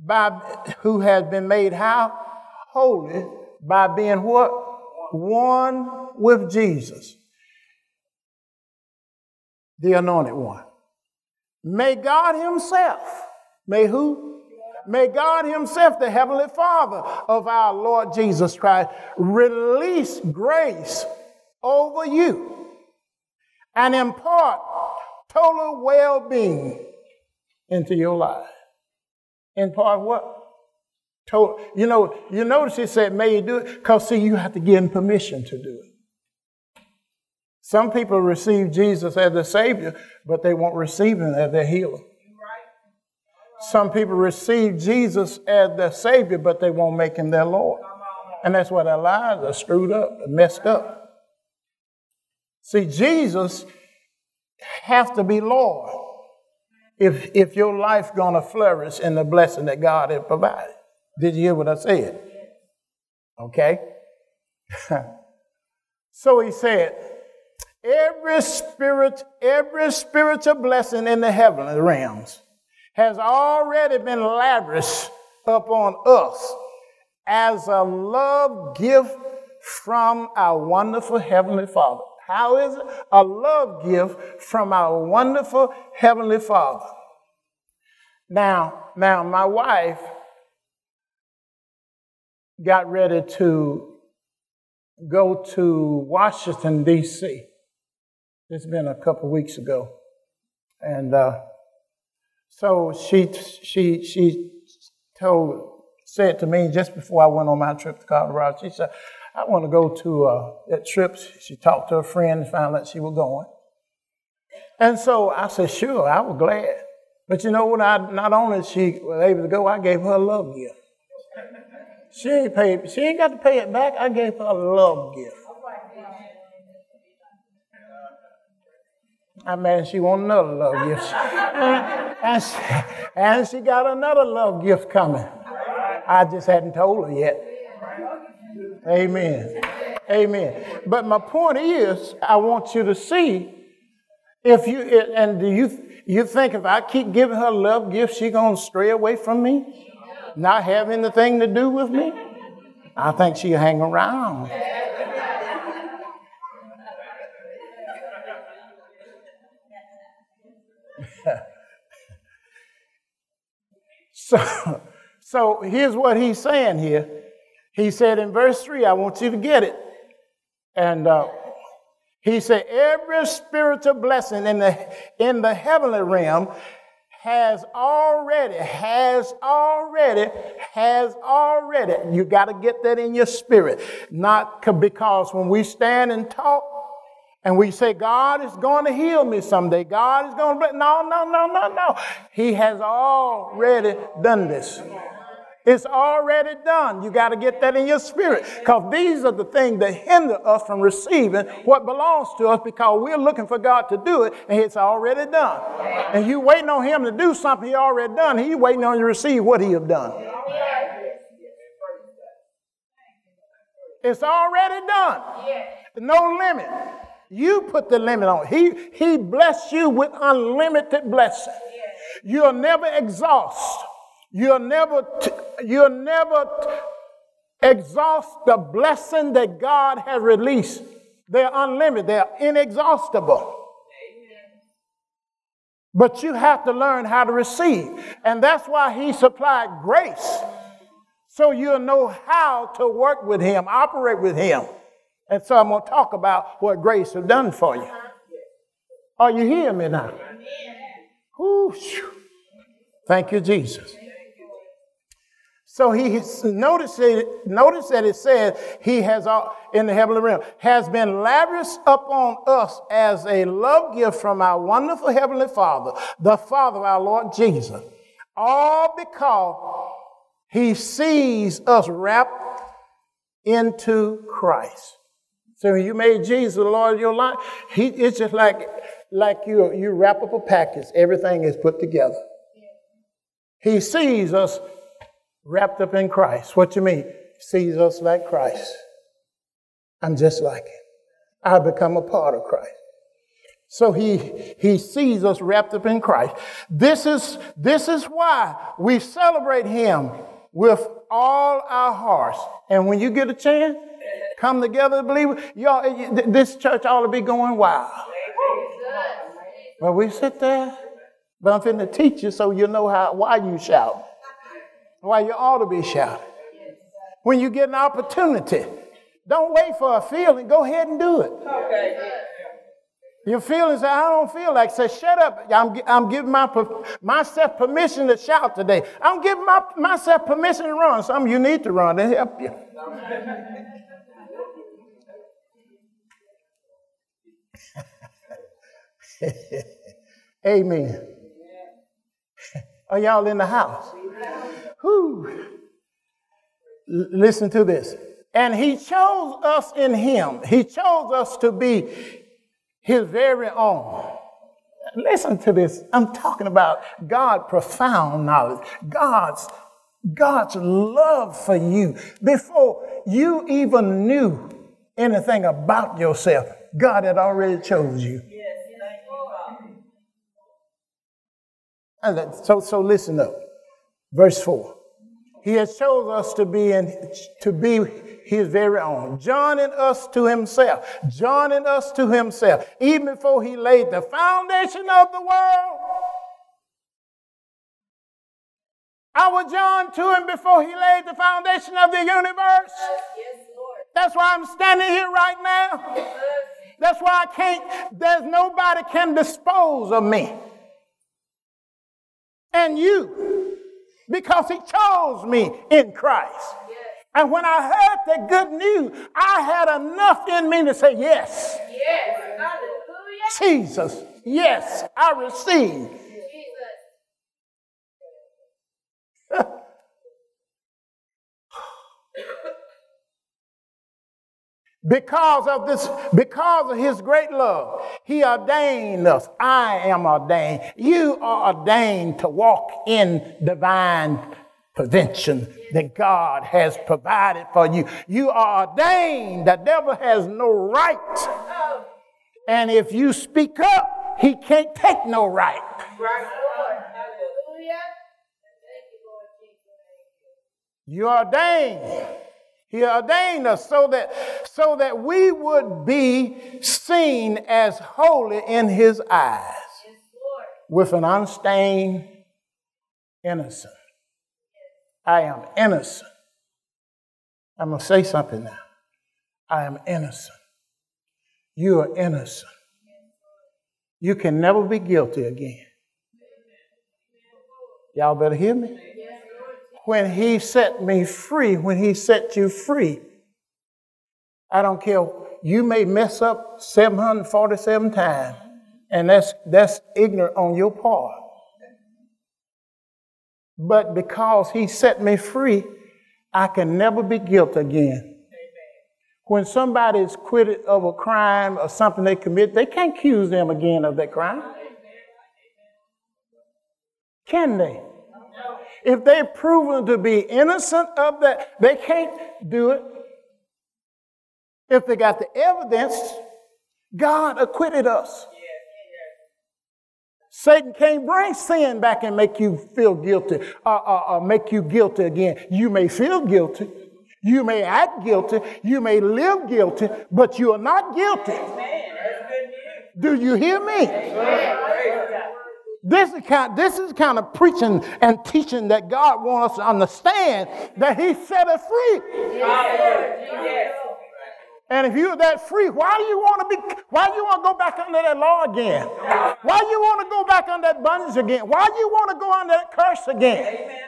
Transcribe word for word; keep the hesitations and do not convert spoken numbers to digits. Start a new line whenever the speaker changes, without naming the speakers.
by who has been made how? Holy by being what? One with Jesus, the anointed one. May God himself, may who? May God himself, the heavenly Father of our Lord Jesus Christ, release grace over you and impart total well-being into your life. Impart what? Total. You know, you notice he said, may you do it, because see, you have to give him permission to do it. Some people receive Jesus as their Savior, but they won't receive him as their healer. Some people receive Jesus as their Savior, but they won't make him their Lord. And that's why their lives are screwed up, messed up. See, Jesus has to be Lord if, if your life going to flourish in the blessing that God has provided. Did you hear what I said? Okay. So he said, every spirit, every spiritual blessing in the heavenly realms has already been lavished upon us as a love gift from our wonderful Heavenly Father. How is it? A love gift from our wonderful Heavenly Father. Now, now my wife got ready to go to Washington, D C It's been a couple of weeks ago. And uh, so she she she told said to me just before I went on my trip to Colorado, she said, I want to go to uh, that trip. She talked to a friend and found out she was going. And so I said, sure, I was glad. But you know what? I not only she was able to go, I gave her a love gift. She ain't paid. She ain't got to pay it back. I gave her a love gift. I imagine she want another love gift. and, she, and she got another love gift coming. I just hadn't told her yet. Amen. Amen. But my point is, I want you to see if you and do you you think if I keep giving her love gifts, she gonna stray away from me? Not have anything to do with me? I think she'll hang around. so, so here's what he's saying here. He said in verse three, I want you to get it. And uh, he said, every spiritual blessing in the in the heavenly realm has already, has already, has already. You got to get that in your spirit. Not because when we stand and talk and we say, God is going to heal me someday. God is going to, no, no, no, no, no. He has already done this. It's already done. You got to get that in your spirit, because these are the things that hinder us from receiving what belongs to us, because we're looking for God to do it, and it's already done. And you waiting on him to do something he already done. He waiting on you to receive what he have done. It's already done. No limit. You put the limit on. He, he blessed you with unlimited blessing. You'll never exhaust. You'll never, t- you'll never t- exhaust the blessing that God has released. They're unlimited. They're inexhaustible. Amen. But you have to learn how to receive. And that's why he supplied grace. So you'll know how to work with him, operate with him. And so I'm going to talk about what grace has done for you. Are you hearing me now? Whew. Thank you, Jesus. So he notice it, notice that it says he has all in the heavenly realm has been lavished upon us as a love gift from our wonderful heavenly Father, the Father of our Lord Jesus. All because he sees us wrapped into Christ. So when you made Jesus the Lord of your life, he, it's just like, like you, you wrap up a package. Everything is put together. He sees us wrapped up in Christ. What you mean? Sees us like Christ. I'm just like him. I become a part of Christ. So he, he sees us wrapped up in Christ. This is, this is why we celebrate him with all our hearts. And when you get a chance, come together to believe, y'all, this church ought to be going wild. Well, we sit there, but I'm finna teach you so you know how why you shout, why you ought to be shouting. When you get an opportunity, don't wait for a feeling. Go ahead and do it. Okay. Your feelings say, I don't feel like, say, shut up. I'm, I'm giving my, myself permission to shout today. I'm giving my, myself permission to run. Some of you need to run to help you. Amen. Are y'all in the house? Whew. L- listen to this. And he chose us in him. He chose us to be his very own. Listen to this. I'm talking about God's profound knowledge. God's, God's love for you. Before you even knew anything about yourself, God had already chose you. And so, so listen up. Verse four. He has chosen us to be in, to be his very own, joining us to himself, joining us to himself, even before he laid the foundation of the world. I was joined to him before he laid the foundation of the universe. Yes, Lord. That's why I'm standing here right now. That's why I can't, there's nobody can dispose of me. And you, because he chose me in Christ. Yes. And when I heard the good news, I had enough in me to say, yes. Yes. Hallelujah. Jesus, yes, I receive. Jesus. Because of this, because of his great love, he ordained us. I am ordained. You are ordained to walk in divine prevention that God has provided for you. You are ordained. The devil has no right. And if you speak up, he can't take no right. Right. You are ordained. He ordained us so that, so that we would be seen as holy in his eyes. Yes, Lord. With an unstained innocence. I am innocent. I'm going to say something now. I am innocent. You are innocent. You can never be guilty again. Y'all better hear me. When he set me free, when he set you free, I don't care. You may mess up seven hundred forty-seven times, and that's that's ignorant on your part. But because he set me free, I can never be guilty again. When somebody is acquitted of a crime or something they commit, they can't accuse them again of that crime. Can they? If they're proven to be innocent of that, they can't do it. If they got the evidence, God acquitted us. Satan can't bring sin back and make you feel guilty or, or, or make you guilty again. You may feel guilty. You may act guilty. You may live guilty, but you are not guilty. Do you hear me? This is kind, this is kind of preaching and teaching that God wants us to understand that he set us free. Yes. And if you're that free, why do you want to be, why do you want to go back under that law again? Why do you want to go back under that bondage again? Why do you want to go under that curse again?